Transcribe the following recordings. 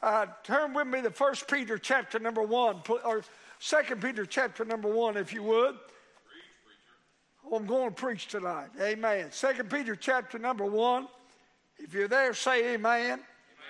Turn with me to 1 Peter chapter number 1, or 2 Peter chapter number 1, if you would. Oh, I'm going to preach tonight. Amen. 2 Peter chapter number 1. If you're there, say amen. Amen.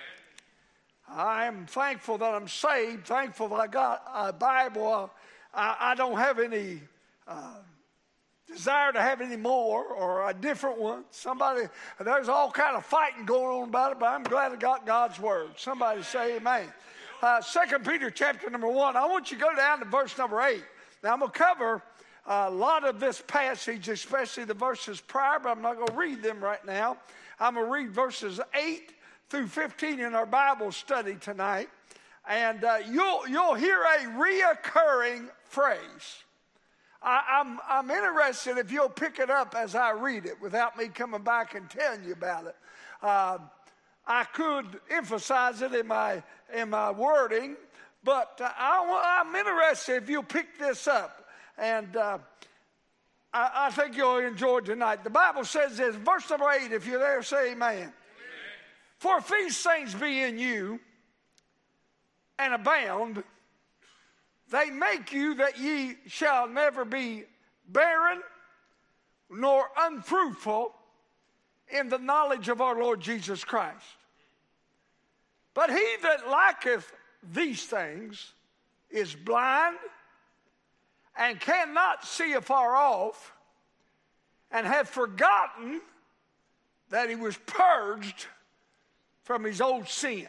I am thankful that I'm saved, thankful that I got a Bible. I don't have any desire to have any more or a different one. There's all kind of fighting going on about it, but I'm glad I got God's word. Somebody say amen. 2 Peter chapter number 1. I want you to go down to verse number 8. Now I'm going to cover a lot of this passage, especially the verses prior, but I'm not going to read them right now. I'm going to read verses 8 through 15 in our Bible study tonight. And you'll hear a reoccurring phrase. I'm interested if you'll pick it up as I read it without me coming back and telling you about it. I could emphasize it in my wording, but I'm interested if you'll pick this up. And I think you'll enjoy it tonight. The Bible says this, verse number 8, if you're there, say amen. Amen. For if these things be in you and abound, they make you that ye shall never be barren nor unfruitful in the knowledge of our Lord Jesus Christ. But he that lacketh these things is blind and cannot see afar off, and hath forgotten that he was purged from his old sins.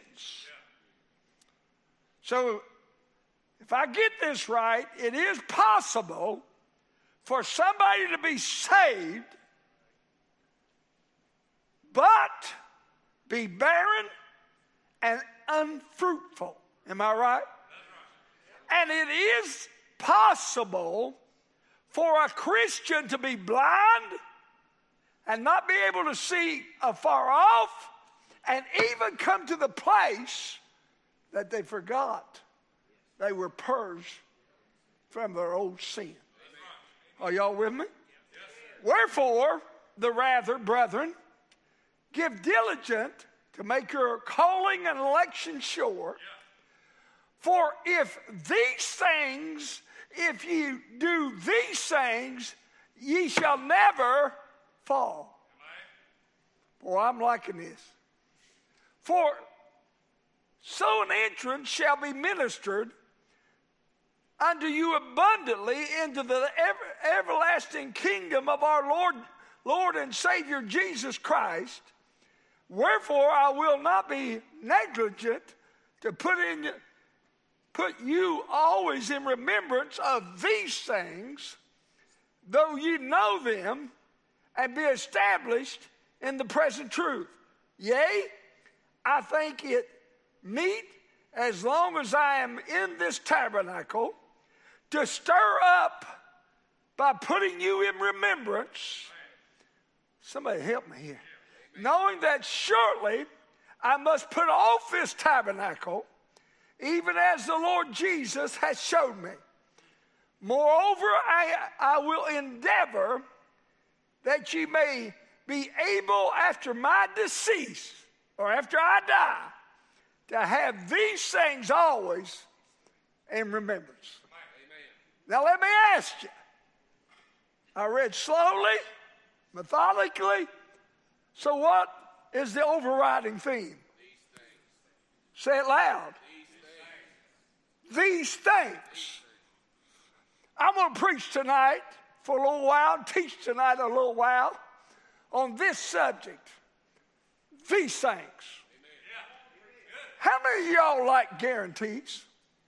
So, if I get this right, it is possible for somebody to be saved, but be barren and unfruitful. Am I right? And it is possible for a Christian to be blind and not be able to see afar off and even come to the place that they forgot they were purged from their old sin. Are y'all with me? Wherefore, the rather, brethren, give diligent to make your calling and election sure. For if ye do these things, ye shall never fall. Boy, I'm liking this. For so an entrance shall be ministered unto you abundantly into the everlasting kingdom of our Lord and Savior Jesus Christ. Wherefore I will not be negligent to put you always in remembrance of these things, though you know them, and be established in the present truth. Yea, I think it meet, as long as I am in this tabernacle, to stir up by putting you in remembrance. Somebody help me here. Knowing that shortly I must put off this tabernacle, even as the Lord Jesus has showed me. Moreover, I will endeavor that ye may be able after my decease, or after I die, to have these things always in remembrance. Now let me ask you. I read slowly, methodically. So what is the overriding theme? Say it loud. These things. I'm going to preach tonight for a little while, teach tonight a little while on this subject. These things. How many of y'all like guarantees?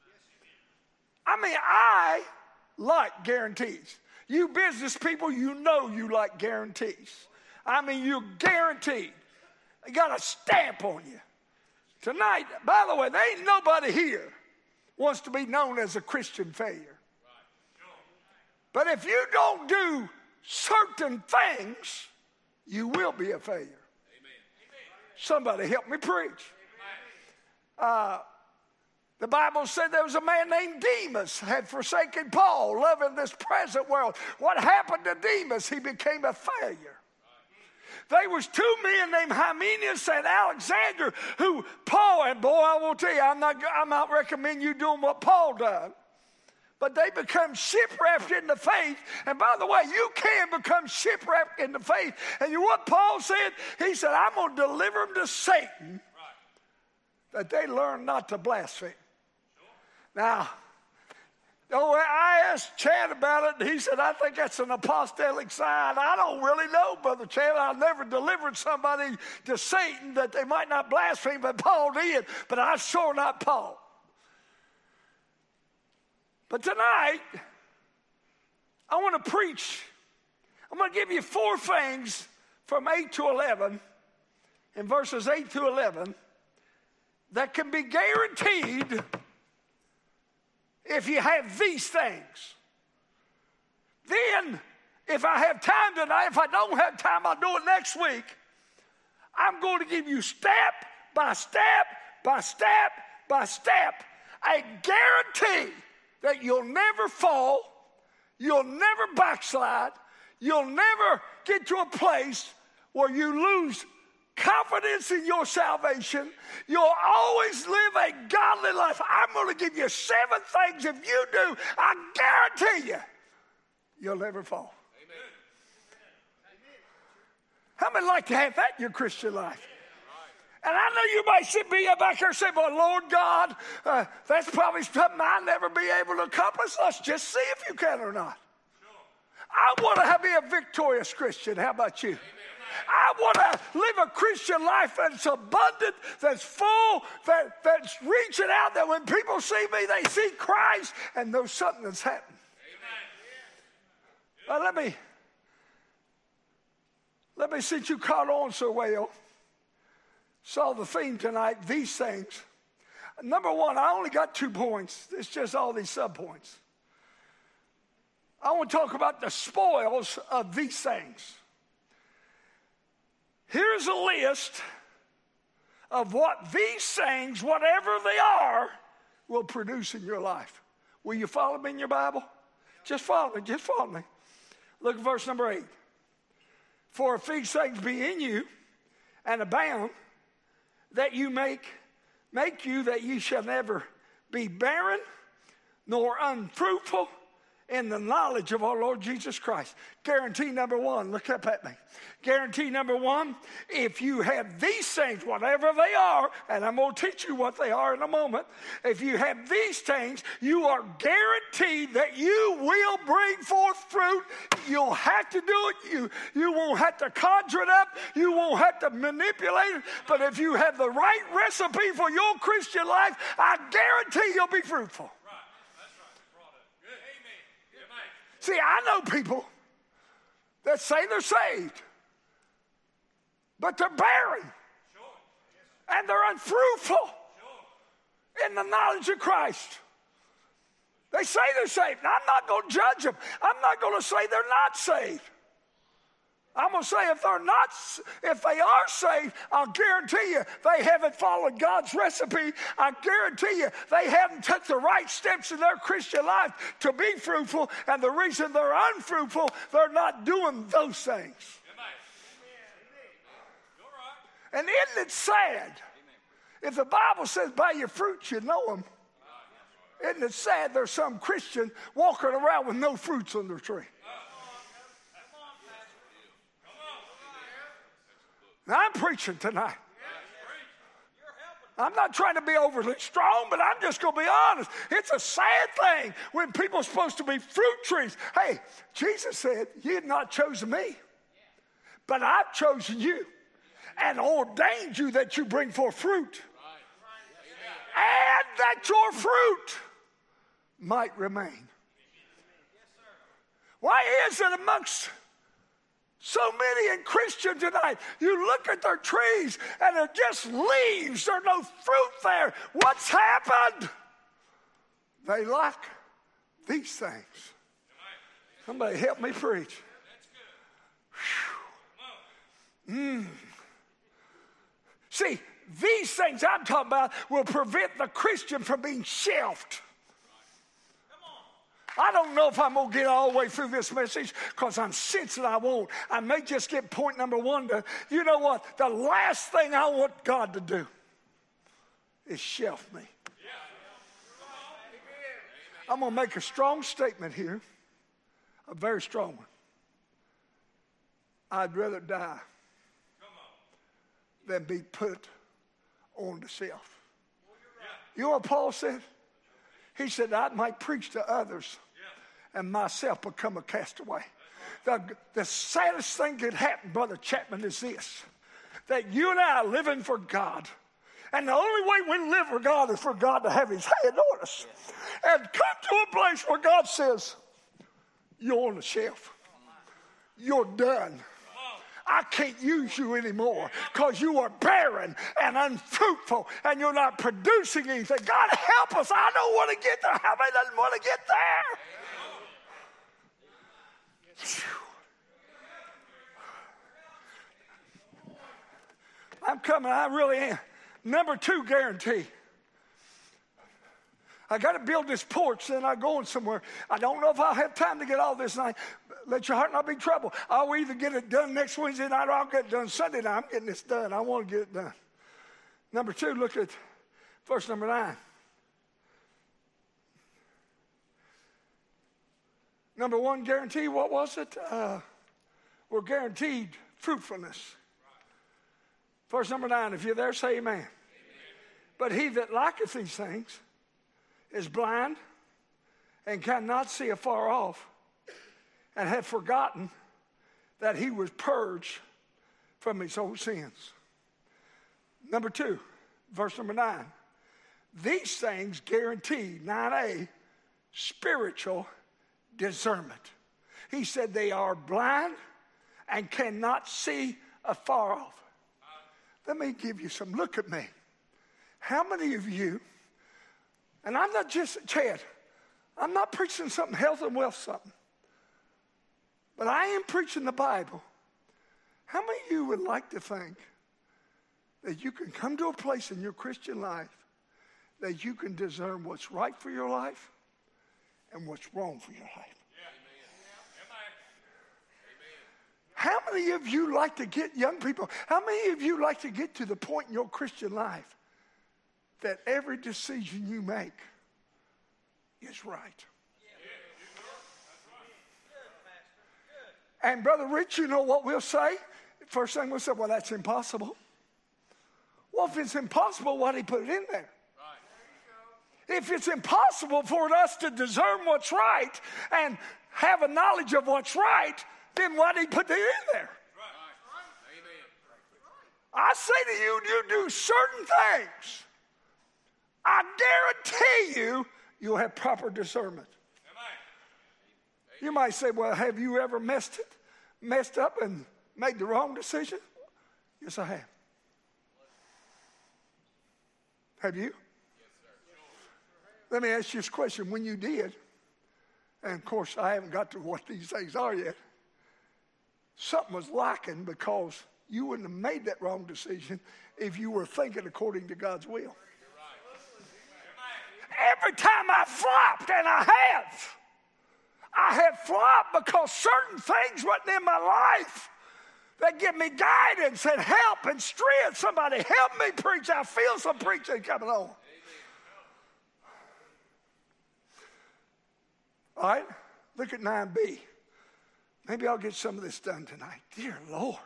I mean, I like guarantees. You business people, you know you like guarantees. I mean, you're guaranteed. They got a stamp on you. Tonight, by the way, there ain't nobody here wants to be known as a Christian failure. But if you don't do certain things, you will be a failure. Somebody help me preach. The Bible said there was a man named Demas had forsaken Paul, loving this present world. What happened to Demas? He became a failure. There was two men named Hymenaeus and Alexander who Paul, and boy, I will tell you, I'm not recommending you doing what Paul done. But they become shipwrecked in the faith. And by the way, you can become shipwrecked in the faith. And you know what Paul said? He said, I'm going to deliver them to Satan that they learn not to blaspheme. Now, I asked Chad about it, and he said, I think that's an apostolic sign. I don't really know, Brother Chad. I've never delivered somebody to Satan that they might not blaspheme, but Paul did. But I'm sure not Paul. But tonight, I want to preach. I'm going to give you 4 things from 8 to 11, in verses 8 to 11, that can be guaranteed if you have these things. Then, if I have time tonight, if I don't have time, I'll do it next week. I'm going to give you step by step by step by step a guarantee that you'll never fall, you'll never backslide, you'll never get to a place where you lose confidence in your salvation. You'll always live a godly life. I'm going to give you 7 things. If you do, I guarantee you, you'll never fall. Amen. How many like to have that in your Christian life? And I know you might be back here saying, well, Lord God, that's probably something I'll never be able to accomplish. Let's just see if you can or not. I want to be a victorious Christian. How about you? Amen. I want to live a Christian life that's abundant, that's full, that's reaching out, that when people see me, they see Christ and know something that's happened. Well, let me, since you caught on so well, saw the theme tonight, these things. Number 1, I only got 2 points. It's just all these subpoints. I want to talk about the spoils of these things. Here's a list of what these things, whatever they are, will produce in your life. Will you follow me in your Bible? Just follow me. Just follow me. Look at verse number 8. For if these things be in you and abound, that you make you that ye shall never be barren nor unfruitful in the knowledge of our Lord Jesus Christ. Guarantee number 1, look up at me. Guarantee number 1, if you have these things, whatever they are, and I'm going to teach you what they are in a moment. If you have these things, you are guaranteed that you will bring forth fruit. You'll have to do it. You won't have to conjure it up. You won't have to manipulate it. But if you have the right recipe for your Christian life, I guarantee you'll be fruitful. See, I know people that say they're saved, but they're barren, and they're unfruitful in the knowledge of Christ. They say they're saved. Now, I'm not going to judge them. I'm not going to say they're not saved. I'm going to say if they are saved, I'll guarantee you they haven't followed God's recipe. I guarantee you they haven't took the right steps in their Christian life to be fruitful. And the reason they're unfruitful, they're not doing those things. And isn't it sad? If the Bible says by your fruits you know them, isn't it sad there's some Christian walking around with no fruits on their tree? Now, I'm preaching tonight. I'm not trying to be overly strong, but I'm just going to be honest. It's a sad thing when people are supposed to be fruit trees. Hey, Jesus said, you had not chosen me, but I've chosen you and ordained you that you bring forth fruit. And that your fruit might remain. Why is it amongst so many in Christian tonight, you look at their trees and they're just leaves. There's no fruit there. What's happened? They lack these things. Somebody help me preach. See, these things I'm talking about will prevent the Christian from being shelved. I don't know if I'm going to get all the way through this message because I'm sensing I won't. I may just get point number one to, you know what? The last thing I want God to do is shelf me. I'm going to make a strong statement here, a very strong one. I'd rather die than be put on the shelf. You know what Paul said? He said, I might preach to others and myself become a castaway. The saddest thing that could happen, Brother Chapman, is this, that you and I are living for God. And the only way we live for God is for God to have his hand on us. And come to a place where God says, you're on the shelf. You're done. I can't use you anymore because you are barren and unfruitful and you're not producing anything. God help us. I don't want to get there. How many doesn't want to get there? I'm coming. I really am. Number 2 guarantee. I got to build this porch, then I'm going somewhere. I don't know if I'll have time to get all this night. Let your heart not be troubled. I'll either get it done next Wednesday night or I'll get it done Sunday night. I'm getting this done. I want to get it done. Number 2, look at verse number 9. Number 1 guarantee, what was it? We're guaranteed fruitfulness. Verse number 9, if you're there, say amen. Amen. But he that liketh these things is blind and cannot see afar off, and had forgotten that he was purged from his old sins. Number 2, verse number 9. These things guarantee, 9a, spiritual discernment. He said they are blind and cannot see afar off. Let me give you some. Look at me. How many of you, and I'm not just, Chad, I'm not preaching something health and wealth something, but I am preaching the Bible. How many of you would like to think that you can come to a place in your Christian life that you can discern what's right for your life and what's wrong for your life? How many of you like to get, young people, how many of you like to get to the point in your Christian life that every decision you make is right? And Brother Rich, you know what we'll say? First thing we'll say, well, that's impossible. Well, if it's impossible, why did he put it in there? If it's impossible for us to discern what's right and have a knowledge of what's right, then why did he put it in there? I say to you, you do certain things, I guarantee you, you'll have proper discernment. You might say, well, have you ever messed up and made the wrong decision? Yes, I have. Have you? Let me ask you this question. When you did, and of course I haven't got to what these things are yet, something was lacking because you wouldn't have made that wrong decision if you were thinking according to God's will. Every time I flopped, and I have flopped because certain things wasn't in my life that give me guidance and help and strength. Somebody help me preach. I feel some preaching coming on. All right, look at 9b. Maybe I'll get some of this done tonight. Dear Lord.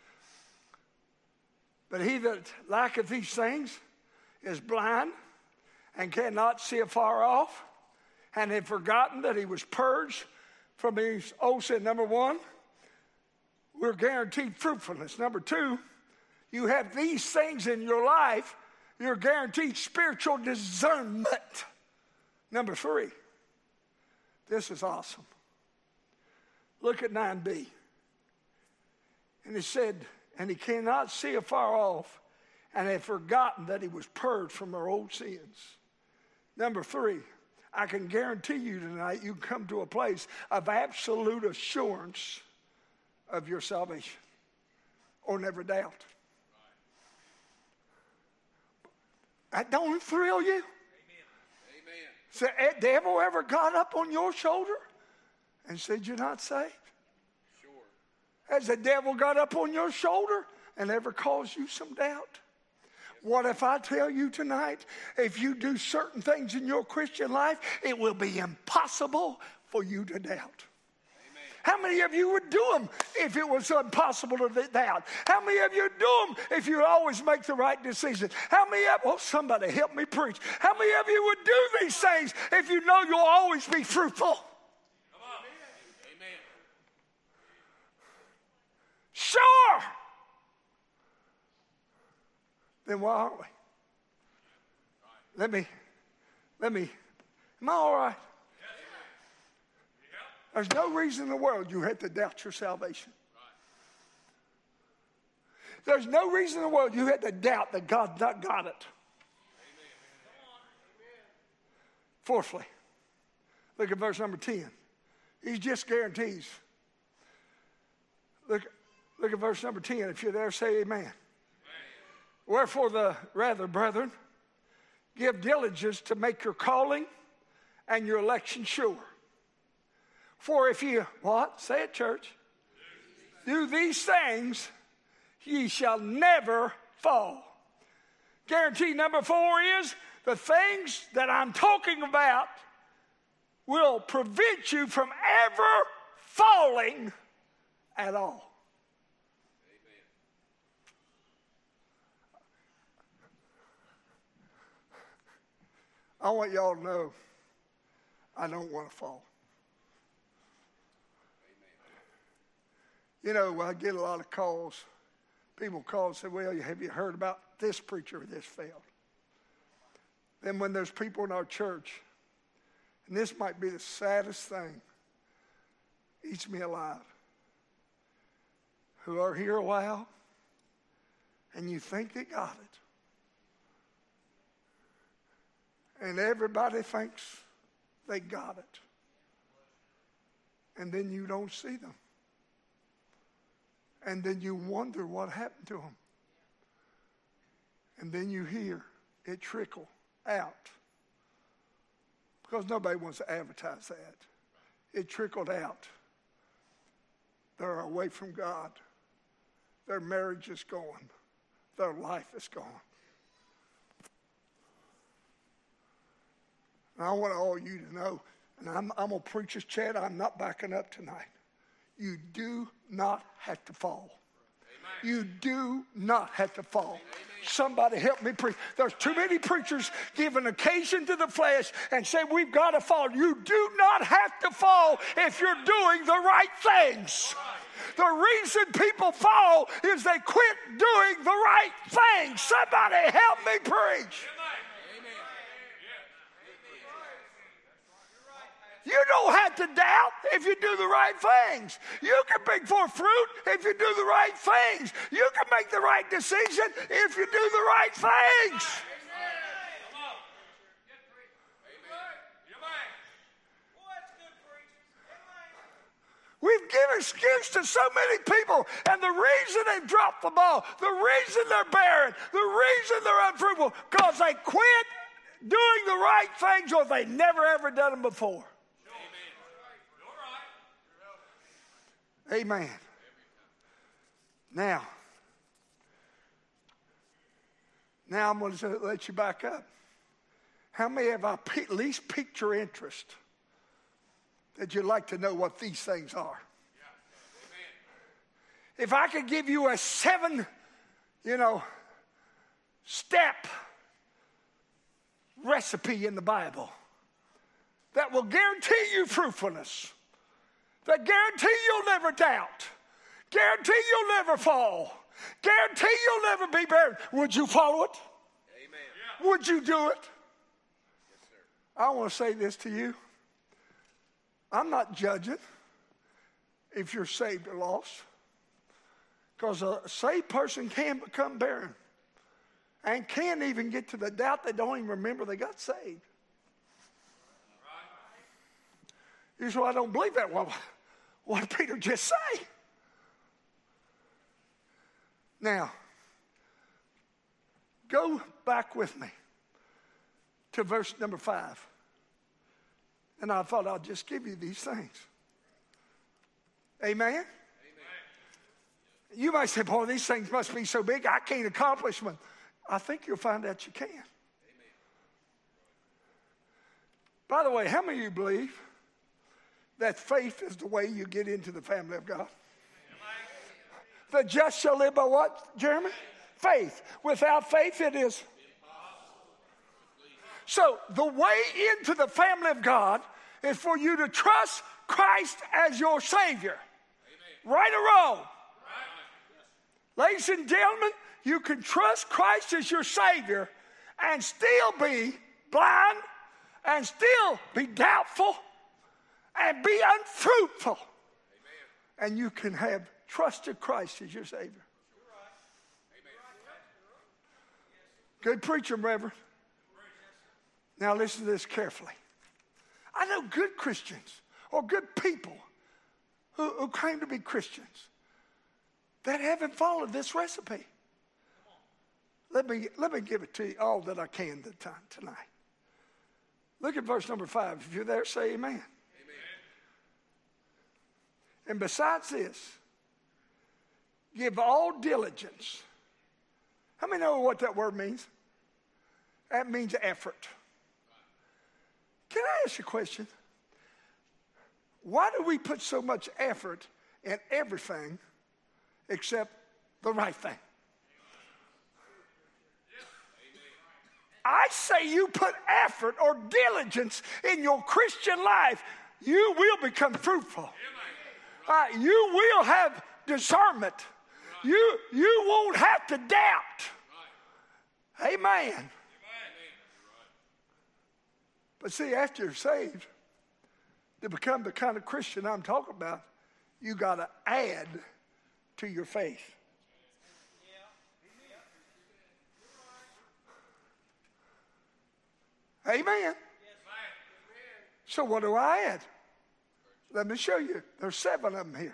But he that lacketh these things is blind and cannot see afar off, and had forgotten that he was purged from his old sin. Number 1, we're guaranteed fruitfulness. Number 2, you have these things in your life, you're guaranteed spiritual discernment. Number 3, this is awesome. Look at 9b. And it said, and he cannot see afar off, and had forgotten that he was purged from our old sins. Number 3, I can guarantee you tonight you come to a place of absolute assurance of your salvation, or never doubt. That don't thrill you? Amen. So, devil ever got up on your shoulder and said you're not saved? Sure. Has the devil got up on your shoulder and ever caused you some doubt? What if I tell you tonight, if you do certain things in your Christian life, it will be impossible for you to doubt? How many of you would do them if it was impossible to doubt? How many of you would do them if you always make the right decision? How many of, oh, somebody help me preach. How many of you would do these things if you know you'll always be fruitful? Come on. Amen. Sure. Then why aren't we? Let me, am I all right? There's no reason in the world you have to doubt your salvation. There's no reason in the world you have to doubt that God's not got it. Fourthly, look at verse number 10. He just guarantees. Look at verse number 10. If you're there, say amen. Wherefore the rather, brethren, give diligence to make your calling and your election sure. For if you, what? Say it, church. Do these things, ye shall never fall. Guarantee number 4 is the things that I'm talking about will prevent you from ever falling at all. I want y'all to know I don't want to fall. You know, I get a lot of calls. People call and say, well, have you heard about this preacher or this failed? Then when there's people in our church, and this might be the saddest thing, eats me alive, who are here a while, and you think they got it. And everybody thinks they got it. And then you don't see them. And then you wonder what happened to them. And then you hear it trickle out. Because nobody wants to advertise that. It trickled out. They're away from God. Their marriage is gone. Their life is gone. And I want all you to know, and I'm going to preach this, Chad, I'm not backing up tonight. You do not have to fall. Amen. You do not have to fall. Amen. Somebody help me preach. There's too many preachers giving occasion to the flesh and say we've got to fall. You do not have to fall if you're doing the right things. The reason people fall is they quit doing the right things. Somebody help me preach. You don't have to doubt if you do the right things. You can bring forth fruit if you do the right things. You can make the right decision if you do the right things. We've given excuse to so many people, and the reason they've dropped the ball, the reason they're barren, the reason they're unfruitful, because they quit doing the right things or they never ever done them before. Amen. Now I'm going to let you back up. How many have I at least piqued your interest that you'd like to know what these things are? If I could give you a 7, step recipe in the Bible that will guarantee you fruitfulness, that guarantee you'll never doubt, guarantee you'll never fall, guarantee you'll never be barren, would you follow it? Amen. Would you do it? Yes, sir. I want to say this to you. I'm not judging if you're saved or lost, because a saved person can become barren and can't even get to the doubt they don't even remember they got saved. Here's why I don't believe that. Well, what did Peter just say? Now, go back with me to verse number 5. And I thought I'd just give you these things. Amen? Amen. You might say, boy, these things must be so big, I can't accomplish them. I think you'll find out you can. Amen. By the way, how many of you believe that faith is the way you get into the family of God? The just shall live by what, Jeremy? Faith. Without faith, it is. So the way into the family of God is for you to trust Christ as your Savior. Amen. Right or wrong? Right. Ladies and gentlemen, you can trust Christ as your Savior and still be blind and still be doubtful and be unfruitful. Amen. And you can have trusted Christ as your Savior. Good preaching, Reverend. Now listen to this carefully. I know good Christians or good people who claim to be Christians that haven't followed this recipe. Let me give it to you all that I can tonight. Look at verse number 5. If you're there, say amen. Amen. And besides this, give all diligence. How many know what that word means? That means effort. Can I ask you a question? Why do we put so much effort in everything except the right thing? I say you put effort or diligence in your Christian life, you will become fruitful. You will have discernment. You won't have to doubt. Amen. But see, after you're saved, to become the kind of Christian I'm talking about, you got to add to your faith. Amen. So what do I add? Let me show you. There's 7 of them here.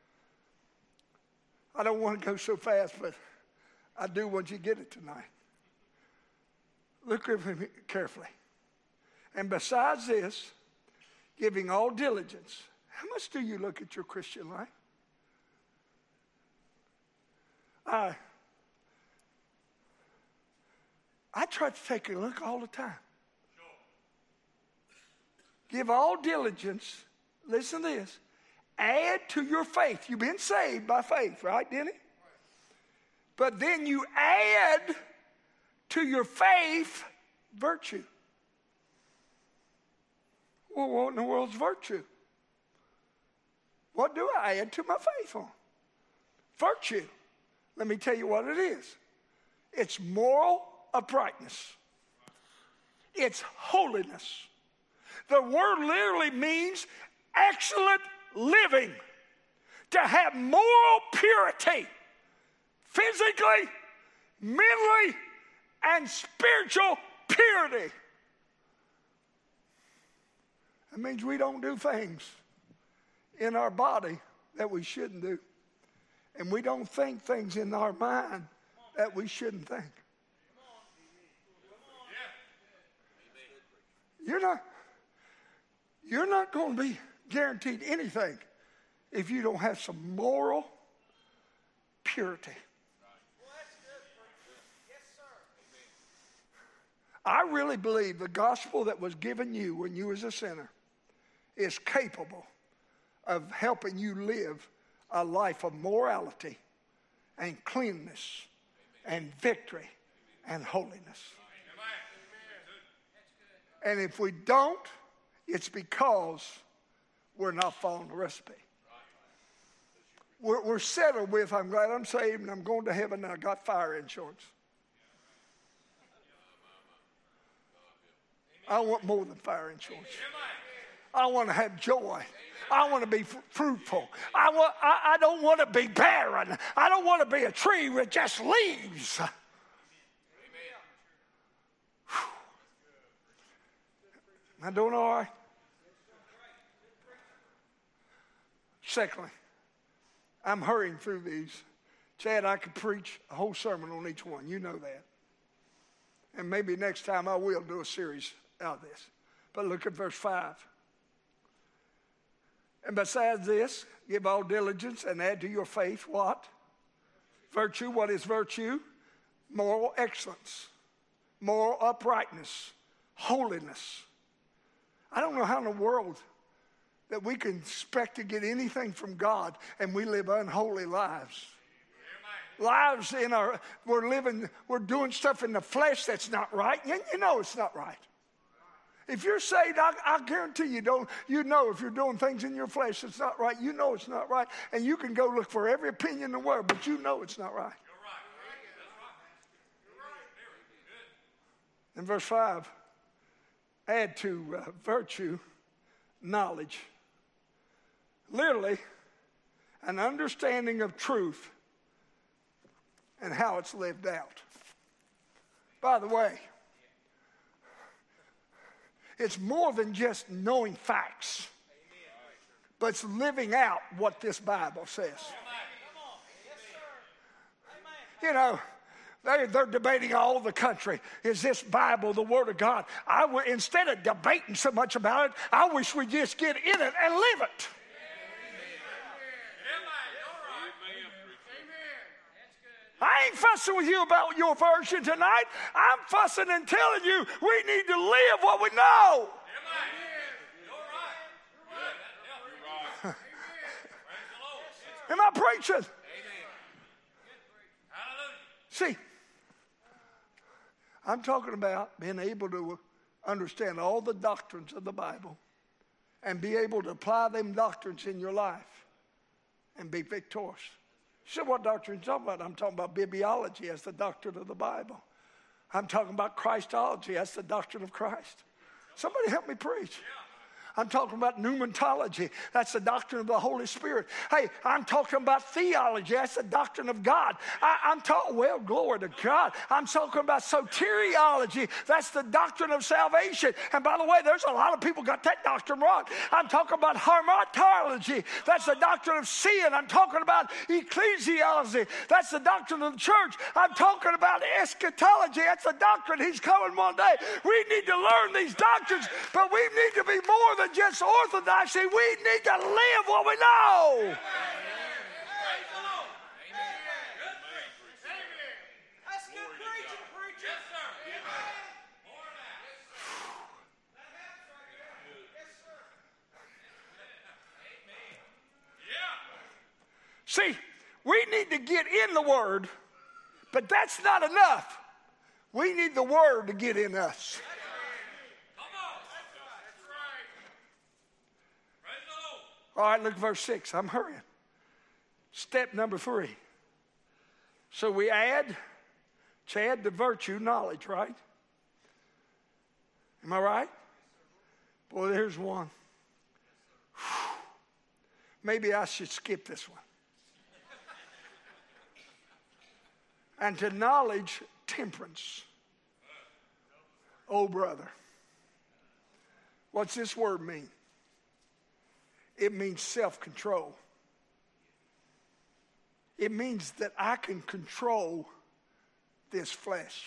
I don't want to go so fast, but I do want you to get it tonight. Look at me carefully. And besides this, giving all diligence. How much do you look at your Christian life? I try to take a look all the time. Give all diligence. Listen to this. Add to your faith. You've been saved by faith, right, Denny? But then you add to your faith virtue. Well, what in the world's virtue? What do I add to my faith on? Virtue. Let me tell you what it is. It's moral uprightness. It's holiness. The word literally means excellent living. To have moral purity, physically, mentally, and spiritual purity. That means we don't do things in our body that we shouldn't do. And we don't think things in our mind that we shouldn't think. You're not going to be guaranteed anything if you don't have some moral purity. I really believe the gospel that was given you when you was a sinner is capable of helping you live a life of morality and cleanness and victory and holiness. And if we don't, it's because we're not following the recipe. We're settled with, I'm glad I'm saved and I'm going to heaven and I got fire insurance. I want more than fire insurance. I want to have joy. I want to be fruitful. I don't want to be barren. I don't want to be a tree with just leaves. Am I doing all right? Secondly, I'm hurrying through these. Chad, I could preach a whole sermon on each one. You know that. And maybe next time I will do a series out of this. But look at verse 5. And besides this, give all diligence and add to your faith what? Virtue. What is virtue? Moral excellence, moral uprightness, holiness. I don't know how in the world that we can expect to get anything from God and we live unholy lives. Lives we're doing stuff in the flesh that's not right. You know it's not right. If you're saved, I guarantee you know if you're doing things in your flesh that's not right, you know it's not right. And you can go look for every opinion in the world, but you know it's not right. In verse 5, add to virtue knowledge. Literally, an understanding of truth and how it's lived out. By the way, it's more than just knowing facts, but it's living out what this Bible says. You know, they're debating all over the country. Is this Bible the Word of God? Instead of debating so much about it, I wish we'd just get in it and live it. I ain't fussing with you about your version tonight. I'm fussing and telling you we need to live what we know. Am I preaching? See, I'm talking about being able to understand all the doctrines of the Bible and be able to apply them doctrines in your life and be victorious. You said, what doctrine are you talking about? I'm talking about bibliology. That's the doctrine of the Bible. I'm talking about Christology. That's the doctrine of Christ. Somebody help me preach. I'm talking about pneumatology. That's the doctrine of the Holy Spirit. Hey, I'm talking about theology. That's the doctrine of God. I'm talking, well, glory to God. I'm talking about soteriology. That's the doctrine of salvation. And by the way, there's a lot of people got that doctrine wrong. I'm talking about hamartology. That's the doctrine of sin. I'm talking about ecclesiology. That's the doctrine of the church. I'm talking about eschatology. That's the doctrine He's coming one day. We need to learn these doctrines, but we need to be more than just orthodoxy. We need to live what we know. That's good preaching, preacher. See, we need to get in the Word, but that's not enough. We need the Word to get in us. All right, look at verse 6. I'm hurrying. Step number 3. So we add to virtue knowledge, right? Am I right? Boy, there's one. Maybe I should skip this one. And to knowledge, temperance. Oh, brother. What's this word mean? It means self-control. It means that I can control this flesh.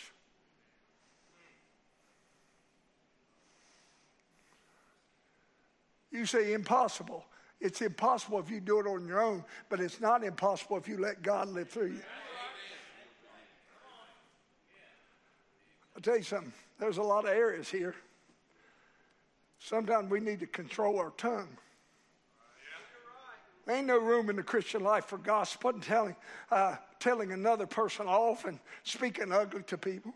You say impossible. It's impossible if you do it on your own, but it's not impossible if you let God live through you. I'll tell you something. There's a lot of areas here. Sometimes we need to control our tongue. There ain't no room in the Christian life for gossip and telling another person off and speaking ugly to people.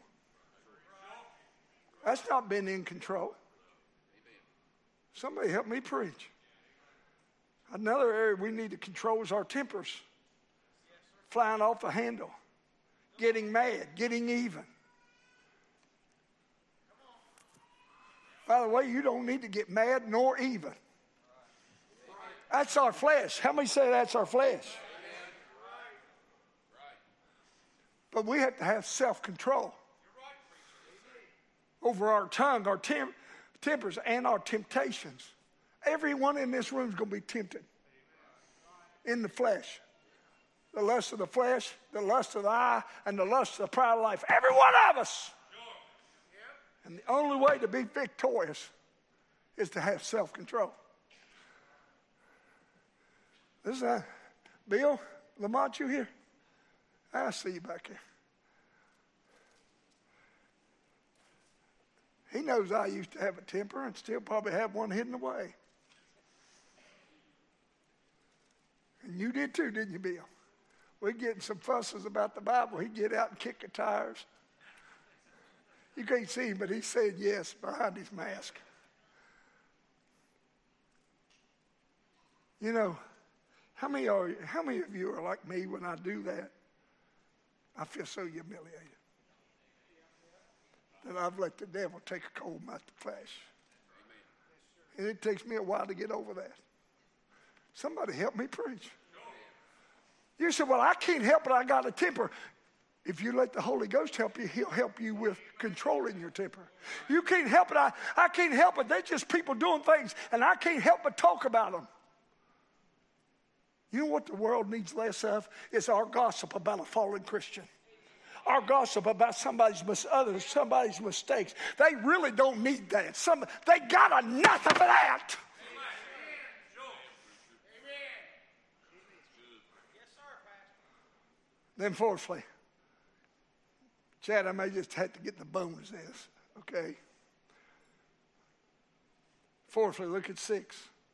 That's not being in control. Somebody help me preach. Another area we need to control is our tempers. Flying off the handle. Getting mad. Getting even. By the way, you don't need to get mad nor even. That's our flesh. How many say that's our flesh? But we have to have self-control over our tongue, our tempers, and our temptations. Everyone in this room is going to be tempted in the flesh. The lust of the flesh, the lust of the eye, and the lust of the pride of life. Every one of us. And the only way to be victorious is to have self-control. This is Bill Lamont, you here? I see you back here. He knows I used to have a temper and still probably have one hidden away. And you did too, didn't you, Bill? We're getting some fusses about the Bible. He'd get out and kick the tires. You can't see him, but he said yes behind his mask. You know, how many of you are like me when I do that? I feel so humiliated that I've let the devil take a cold out the flesh. And it takes me a while to get over that. Somebody help me preach. You say, well, I can't help it. I got a temper. If you let the Holy Ghost help you, he'll help you with controlling your temper. You can't help it. I can't help it. They're just people doing things, and I can't help but talk about them. You know what the world needs less of? Is our gossip about a fallen Christian. Our gossip about somebody's mistakes. They really don't need that. They got enough of that. Then fourthly, Chad, I may just have to get the bones of this, okay? Fourthly, look at 6.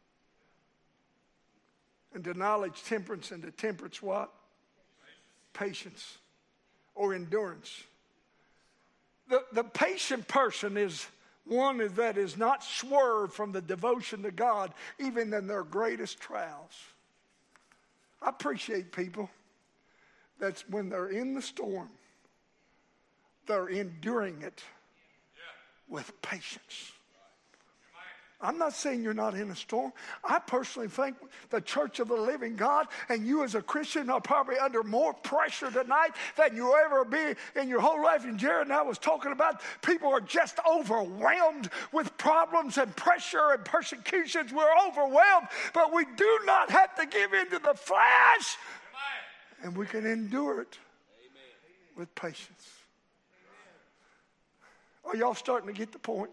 And to knowledge, temperance, and to temperance what? Patience or endurance. The patient person is one that is not swerved from the devotion to God, even in their greatest trials. I appreciate people that's when they're in the storm, they're enduring it with patience. I'm not saying you're not in a storm. I personally think the Church of the Living God and you as a Christian are probably under more pressure tonight than you'll ever be in your whole life. And Jared and I was talking about people are just overwhelmed with problems and pressure and persecutions. We're overwhelmed, but we do not have to give in to the flesh. And we can endure it with patience. Are y'all starting to get the point?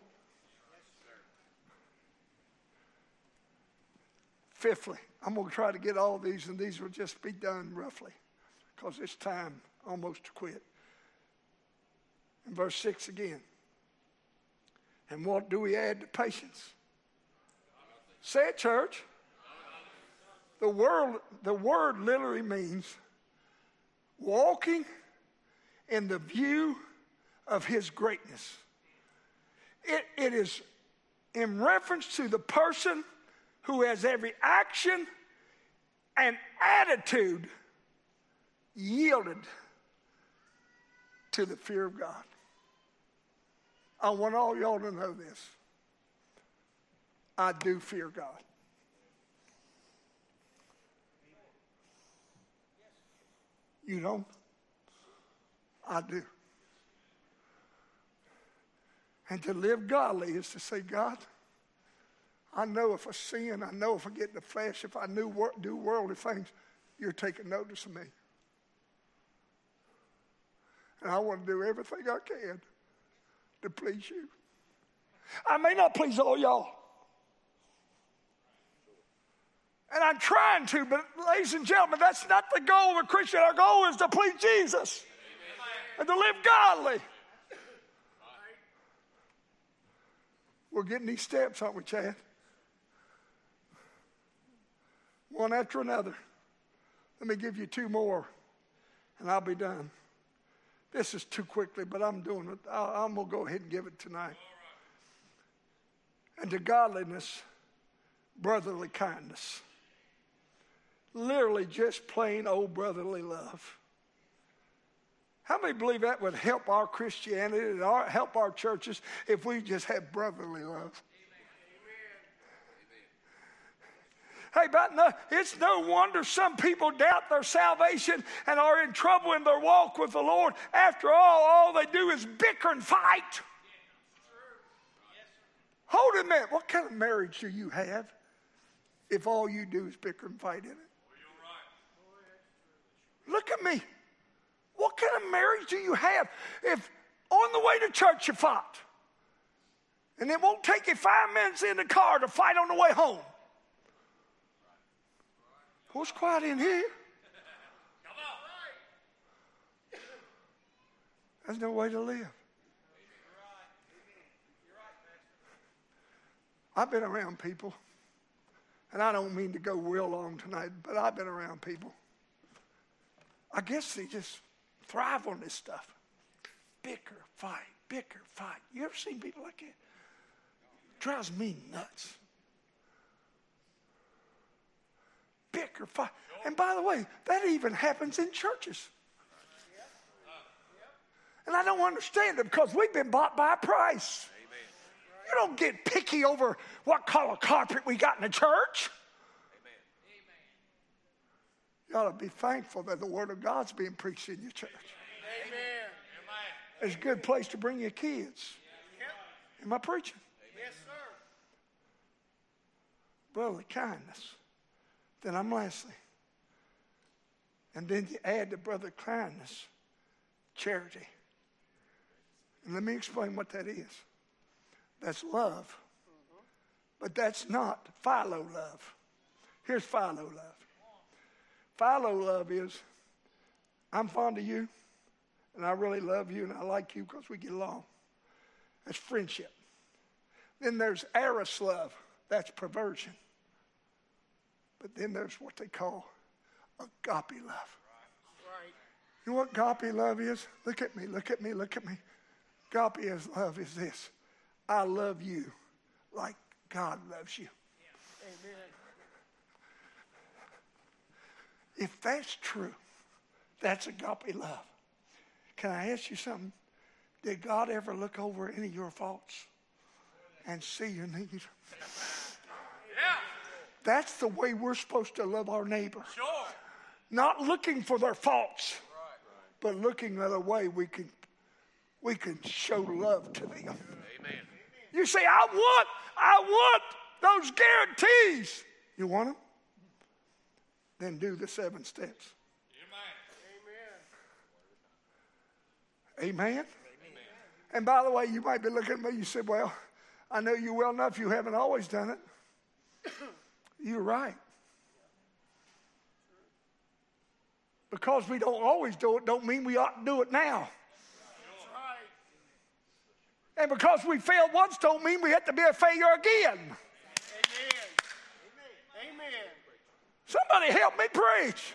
Fifthly, I'm going to try to get all these, and these will just be done roughly because it's time almost to quit. In verse 6 again. And what do we add to patience? Say it, church. The word literally means walking in the view of his greatness. It is in reference to the person who has every action and attitude yielded to the fear of God. I want all y'all to know this. I do fear God. You don't? I do. And to live godly is to say, God, I know if I sin, I know if I get in the flesh, if I do worldly things, you're taking notice of me. And I want to do everything I can to please you. I may not please all y'all. And I'm trying to, but ladies and gentlemen, that's not the goal of a Christian. Our goal is to please Jesus and to live godly. We're getting these steps, aren't we, Chad? One after another. Let me give you 2 more, and I'll be done. This is too quickly, but I'm doing it. I'm going to go ahead and give it tonight. And to godliness, brotherly kindness. Literally just plain old brotherly love. How many believe that would help our Christianity and help our churches if we just had brotherly love? Hey, but no, it's no wonder some people doubt their salvation and are in trouble in their walk with the Lord. After all they do is bicker and fight. Hold a minute. What kind of marriage do you have if all you do is bicker and fight in it? Look at me. What kind of marriage do you have if on the way to church you fought? And it won't take you 5 minutes in the car to fight on the way home. Well, it's quiet in here. There's no way to live. I've been around people, and I don't mean to go real long tonight, but I've been around people. I guess they just thrive on this stuff. Bicker, fight, bicker, fight. You ever seen people like that? Drives me nuts. Bicker, fight. And by the way, that even happens in churches. And I don't understand it because we've been bought by a price. You don't get picky over what color carpet we got in the church. You ought to be thankful that the Word of God's being preached in your church. Amen. It's a good place to bring your kids. Am I preaching? Yes, sir. Brotherly kindness. Then I'm Leslie. And then you add to brotherly kindness, charity. And let me explain what that is. That's love. But that's not philo love. Here's philo love. Philo love is, I'm fond of you, and I really love you, and I like you because we get along. That's friendship. Then there's eros love. That's perversion. But then there's what they call agape love. Right. You know what agape love is? Look at me, look at me, look at me. Agape love is this. I love you like God loves you. Amen. If that's true, that's agape love. Can I ask you something? Did God ever look over any of your faults and see your need? Yeah. That's the way we're supposed to love our neighbor. Sure. Not looking for their faults, but looking at a way we can show love to them. Amen. You say, I want those guarantees. You want them? Then do the 7 steps. Amen. Amen? And by the way, you might be looking at me, you say, well, I know you well enough you haven't always done it. You're right. Because we don't always do it, don't mean we ought to do it now. That's right. And because we failed once, don't mean we have to be a failure again. Amen. Amen. Somebody help me preach.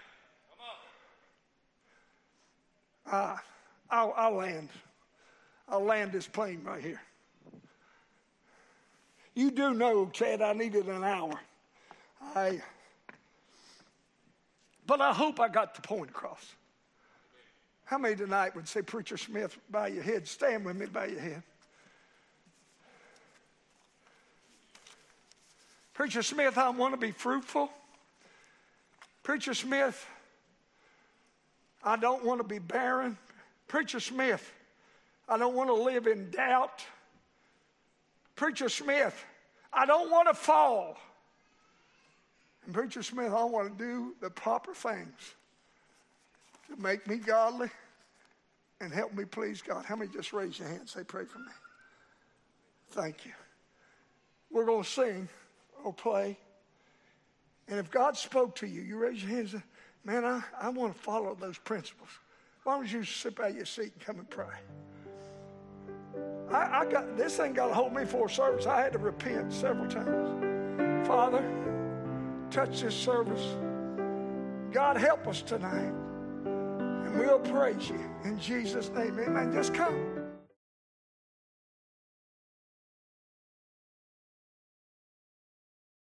Come on. I'll land this plane right here. You do know, Chad, I needed an hour. But I hope I got the point across. How many tonight would say, Preacher Smith, bow your head? Stand with me, bow your head. Preacher Smith, I want to be fruitful. Preacher Smith, I don't want to be barren. Preacher Smith, I don't want to live in doubt. Preacher Smith, I don't want to fall. And Preacher Smith, I want to do the proper things to make me godly and help me please God. How many just raise your hand and say, pray for me? Thank you. We're going to sing or play. And if God spoke to you, you raise your hand and say, man, I want to follow those principles. Why don't you sit by your seat and come and pray? I got this thing got a hold of me for a service. I had to repent several times. Father, touch this service. God, help us tonight. And we'll praise you in Jesus' name. Amen. Just come.